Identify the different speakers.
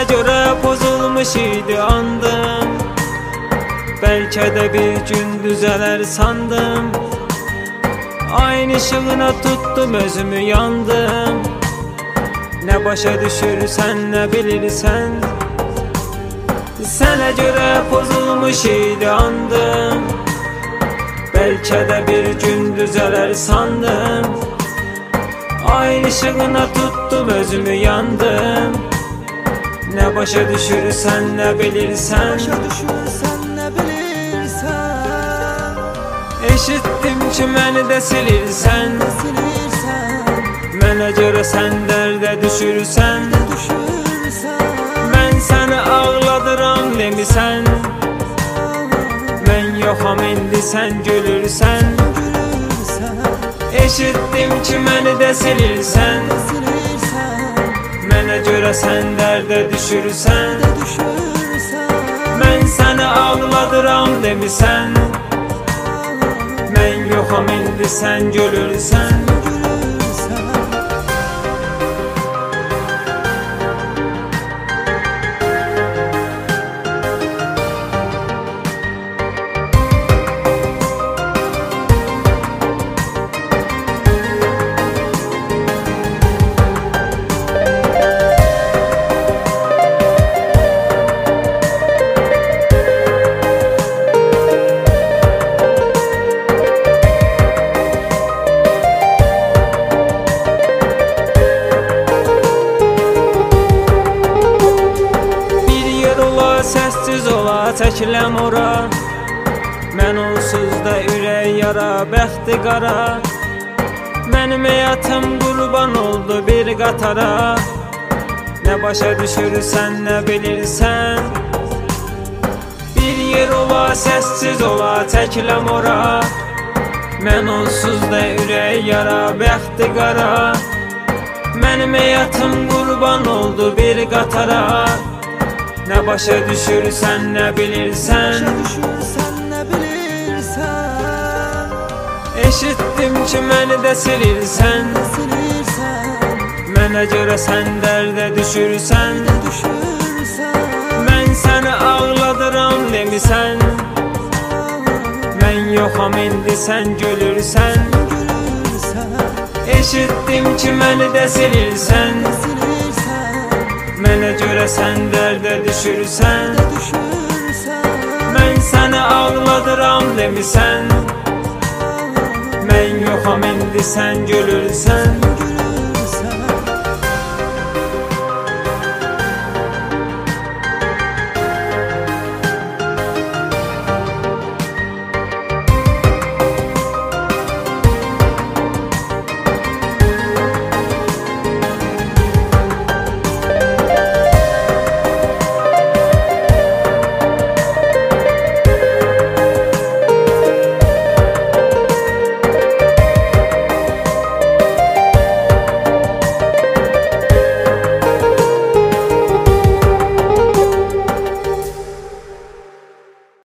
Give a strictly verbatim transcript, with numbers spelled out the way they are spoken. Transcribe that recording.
Speaker 1: Sənə görə pozulmuş idi andım, bəlkə də bir gün düzələr sandım. Ayın ışığına tuttum özümü, yandım. Nə başa düşürsən, nə bilirsən. Sənə görə pozulmuş idi andım, bəlkə də bir gün düzələr sandım. Ayın ışığına tuttum özümü, yandım. Nə başa düşürsən, nə bilirsən.
Speaker 2: Başa düşürsən, nə bilirsən.
Speaker 1: Eşitdim ki məni də silirsən,
Speaker 2: Silirsən,
Speaker 1: mənə görə sən dərdə düşürsən.
Speaker 2: düşürsən.
Speaker 1: Mən səni ağladıram demisən, mən yoxam indi sən gülürsən.
Speaker 2: Gülürsən,
Speaker 1: Eşitdim ki məni də silirsən,
Speaker 2: silirsən.
Speaker 1: mənə görə sən dərdə düşürsən.
Speaker 2: Düşürsən,
Speaker 1: Mən səni ağladıram demisən, mən yoxam indi sən gülürsən.
Speaker 2: gülürsən.
Speaker 1: Səssiz ola, çəkiləm ora. Mən onsuz da ürək yara, bəxti qara. Mənim həyatım qurban oldu bir qatara. Nə başa düşürsən, nə bilirsən. Bir yer ola, səssiz ola, çəkiləm ora. Mən onsuz da ürək yara, bəxti qara. Mənim həyatım qurban oldu bir qatara. Nə başa düşürsən, nə bilirsən.
Speaker 2: Başa düşürsən, nə bilirsən.
Speaker 1: Eşitdim ki məni də silirsən,
Speaker 2: Silirsən,
Speaker 1: mənə görə sən dərdə düşürsən.
Speaker 2: düşürsən.
Speaker 1: Mən səni ağladıram demisən, mən yoxam indi sən gülürsən.
Speaker 2: Gülürsən,
Speaker 1: Eşitdim ki məni də silirsən,
Speaker 2: silirsən.
Speaker 1: mənə görə sən dərdə düşürsən.
Speaker 2: Düşürsən,
Speaker 1: Mən səni ağladıram demisən, mən yoxam indi sən gülürsən.